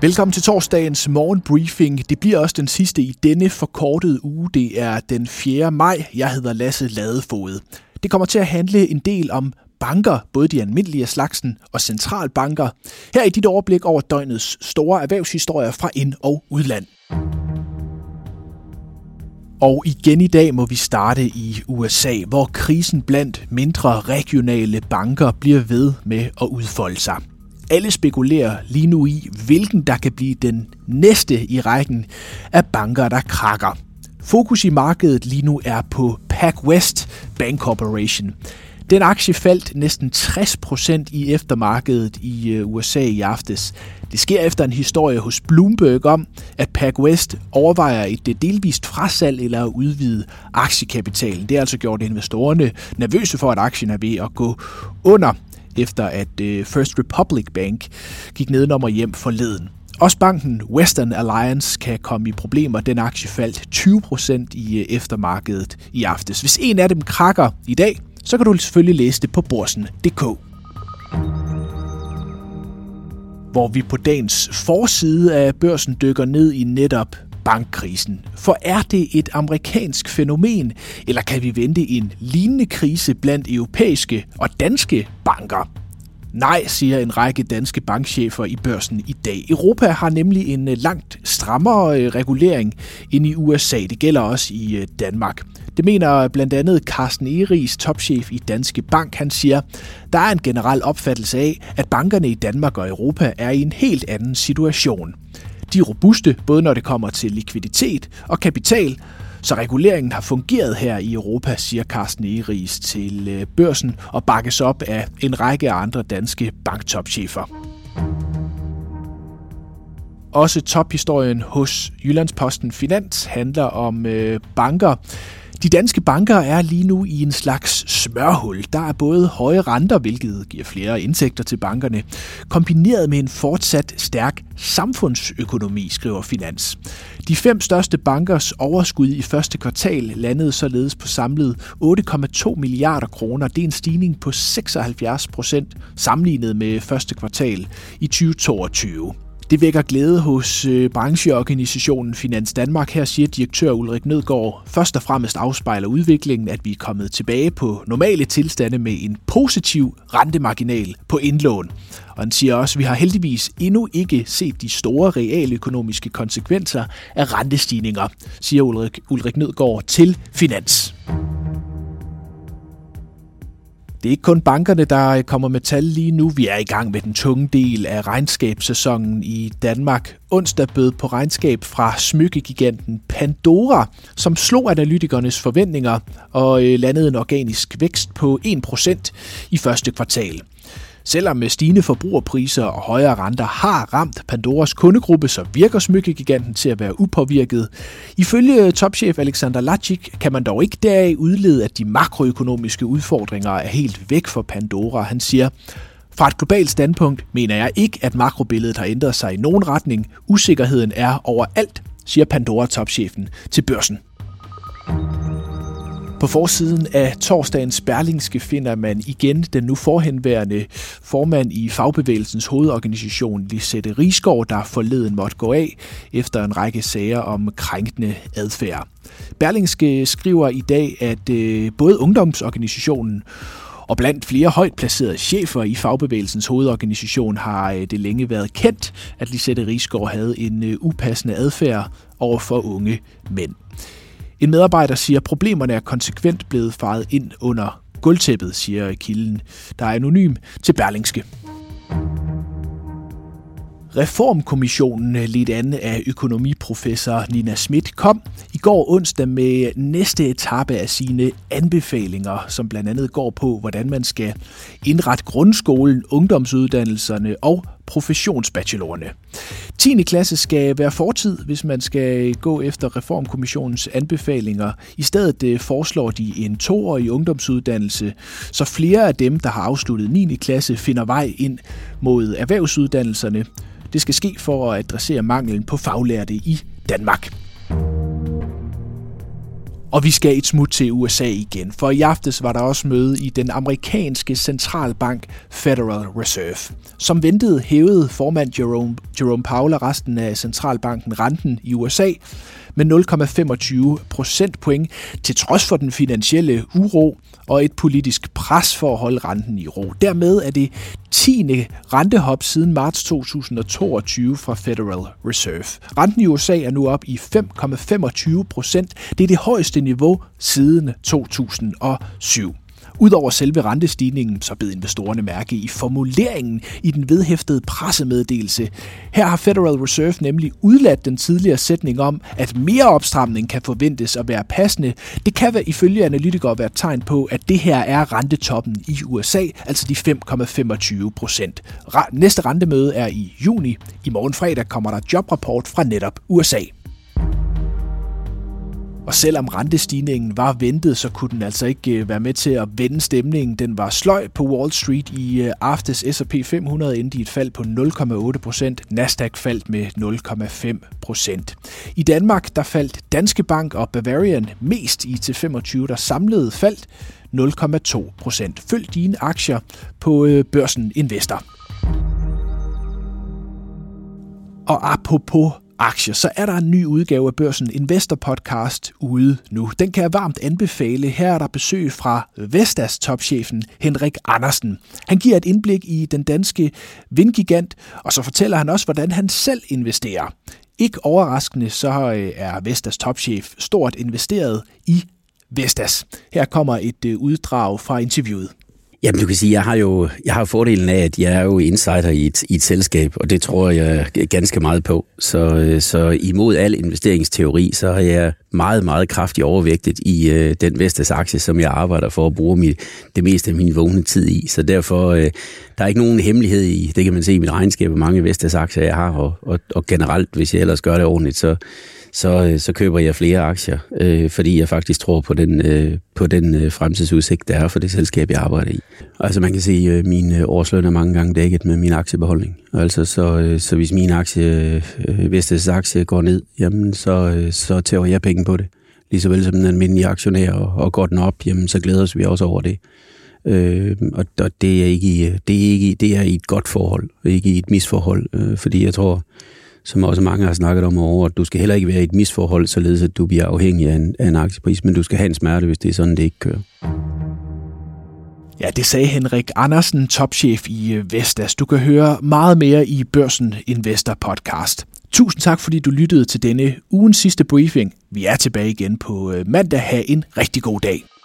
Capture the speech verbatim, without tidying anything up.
Velkommen til torsdagens morgenbriefing. Det bliver også den sidste i denne forkortede uge. Det er den fjerde maj. Jeg hedder Lasse Ladefoged. Det kommer til at handle en del om banker, både de almindelige af slagsen og centralbanker. Her er dit overblik over døgnets store erhvervshistorier fra ind- og udland. Og igen i dag må vi starte i U S A, hvor krisen blandt mindre regionale banker bliver ved med at udfolde sig. Alle spekulerer lige nu i, hvilken der kan blive den næste i rækken af banker, der krakker. Fokus i markedet lige nu er på PacWest Bank Corporation. Den aktie faldt næsten tres procent i eftermarkedet i U S A i aftes. Det sker efter en historie hos Bloomberg om, at PacWest overvejer et delvist frasalg eller at udvide aktiekapitalen. Det har altså gjort investorerne nervøse for, at aktien er ved at gå under, efter at First Republic Bank gik nedenom og hjem forleden. Også banken Western Alliance kan komme i problemer. Den aktie faldt tyve procent i eftermarkedet i aftes. Hvis en af dem krakker i dag, så kan du selvfølgelig læse det på Børsen punktum d k. Hvor vi på dagens forside af børsen dykker ned i netop bankkrisen. For er det et amerikansk fænomen, eller kan vi vente en lignende krise blandt europæiske og danske banker? Nej, siger en række danske bankchefer i Børsen i dag. Europa har nemlig en langt strammere regulering end i U S A. Det gælder også i Danmark. Det mener blandt andet Carsten Egeriis, topchef i Danske Bank. Han siger, der er en generel opfattelse af, at bankerne i Danmark og Europa er i en helt anden situation. De er robuste, både når det kommer til likviditet og kapital, så reguleringen har fungeret her i Europa, siger Carsten Egeriis til Børsen og bakkes op af en række andre danske banktopchefer. Også tophistorien hos Jyllandsposten Finans handler om øh, banker. De danske banker er lige nu i en slags smørhul. Der er både høje renter, hvilket giver flere indtægter til bankerne, kombineret med en fortsat stærk samfundsøkonomi, skriver Finans. De fem største bankers overskud i første kvartal landede således på samlet otte komma to milliarder kroner. Det er en stigning på seksoghalvfjerds procent sammenlignet med første kvartal i tyve toogtyve. Det vækker glæde hos øh, brancheorganisationen Finans Danmark. Her siger direktør Ulrik Nødgaard, først og fremmest afspejler udviklingen, at vi er kommet tilbage på normale tilstande med en positiv rentemarginal på indlån. Og han siger også, at vi har heldigvis endnu ikke set de store realøkonomiske konsekvenser af rentestigninger, siger Ulrik, Ulrik Nødgaard til Finans. Det er ikke kun bankerne, der kommer med tal lige nu. Vi er i gang med den tunge del af regnskabssæsonen i Danmark. Onsdag bød på regnskab fra smykkegiganten Pandora, som slog analytikernes forventninger og landede en organisk vækst på en procent i første kvartal. Selvom stigende forbrugerpriser og højere renter har ramt Pandoras kundegruppe, så virker smykkegiganten til at være upåvirket. Ifølge topchef Alexander Lacik kan man dog ikke deraf udlede, at de makroøkonomiske udfordringer er helt væk for Pandora. Han siger, fra et globalt standpunkt mener jeg ikke, at makrobilledet har ændret sig i nogen retning. Usikkerheden er overalt, siger Pandora-topchefen til Børsen. På forsiden af torsdagens Berlingske finder man igen den nu forhenværende formand i Fagbevægelsens hovedorganisation, Lisette Risgaard, der forleden måtte gå af efter en række sager om krænkende adfærd. Berlingske skriver i dag, at både ungdomsorganisationen og blandt flere højt placerede chefer i Fagbevægelsens hovedorganisation har det længe været kendt, at Lisette Risgaard havde en upassende adfærd over for unge mænd. En medarbejder siger, at problemerne er konsekvent blevet faret ind under gulvtæppet, siger kilden, der er anonym til Berlingske. Reformkommissionen, ledt an af økonomiprofessor Nina Schmidt, kom i går onsdag med næste etape af sine anbefalinger, som blandt andet går på, hvordan man skal indrette grundskolen, ungdomsuddannelserne og professionsbachelorerne. tiende klasse skal være fortid, hvis man skal gå efter Reformkommissionens anbefalinger. I stedet foreslår de en toårig ungdomsuddannelse, så flere af dem, der har afsluttet niende klasse, finder vej ind mod erhvervsuddannelserne. Det skal ske for at adressere manglen på faglærte i Danmark. Og vi skal et smut til U S A igen, for i aftes var der også møde i den amerikanske centralbank Federal Reserve. Som ventet hævede formand Jerome, Jerome Powell og resten af centralbanken renten i U S A med nul komma femogtyve procentpoint til trods for den finansielle uro og et politisk pres for at holde renten i ro. Dermed er det tiende rentehop siden marts to tusind og toogtyve fra Federal Reserve. Renten i U S A er nu op i fem komma femogtyve procent. Det er det højeste niveau siden to tusind og syv. Udover selve rentestigningen, så bed investorerne mærke i formuleringen i den vedhæftede pressemeddelelse. Her har Federal Reserve nemlig udladt den tidligere sætning om, at mere opstramning kan forventes at være passende. Det kan være, ifølge analytikere være et tegn på, at det her er rentetoppen i U S A, altså de fem komma femogtyve procent. Næste rentemøde er i juni. I morgen fredag kommer der jobrapport fra netop U S A. Og selvom rentestigningen var ventet, så kunne den altså ikke være med til at vende stemningen. Den var sløj på Wall Street i aftes. S og P fem hundrede endte i et fald på nul komma otte procent. Nasdaq faldt med nul komma fem procent. I Danmark der faldt Danske Bank og Bavarian mest i T femogtyve, der samlet faldt nul komma to procent. Følg dine aktier på børsen Investor. Og apropos aktier, så er der en ny udgave af Børsen Investor Podcast ude nu. Den kan jeg varmt anbefale. Her er der besøg fra Vestas topchefen Henrik Andersen. Han giver et indblik i den danske vindgigant, og så fortæller han også, hvordan han selv investerer. Ikke overraskende, så er Vestas topchef stort investeret i Vestas. Her kommer et uddrag fra interviewet. Jamen, du kan sige, jeg har jo jeg har fordelen af, at jeg er jo insider i et, i et selskab, og det tror jeg ganske meget på. Så, så imod al investeringsteori, så er jeg meget, meget kraftigt overvægtet i øh, den Vestas aktie, som jeg arbejder for at bruge mit, det meste af min vågne tid i. Så derfor, øh, der er ikke nogen hemmelighed i, det kan man se i mit regnskab, hvor mange Vestas aktier jeg har, og, og, og generelt, hvis jeg ellers gør det ordentligt, så Så, så køber jeg flere aktier, øh, fordi jeg faktisk tror på den, øh, på den øh, fremtidsudsigt, der er for det selskab, jeg arbejder i. Altså man kan se, at øh, min øh, årsløn er mange gange dækket med min aktiebeholdning. Altså så, øh, så hvis min aktie, øh, Vestas aktie går ned, jamen så, øh, så tager jeg penge på det. Ligesåvel som den almindelige aktionær, og, og går den op, jamen så glæder vi også over det. Øh, og, og det er ikke i, det er ikke i, det er i et godt forhold, ikke i et misforhold, øh, fordi jeg tror, som også mange har snakket om over, at du skal heller ikke være i et misforhold, således at du bliver afhængig af en, af en aktiepris, men du skal have en smerte, hvis det er sådan, det ikke kører. Ja, det sagde Henrik Andersen, topchef i Vestas. Du kan høre meget mere i Børsen Investor Podcast. Tusind tak, fordi du lyttede til denne ugens sidste briefing. Vi er tilbage igen på mandag. Ha' en rigtig god dag.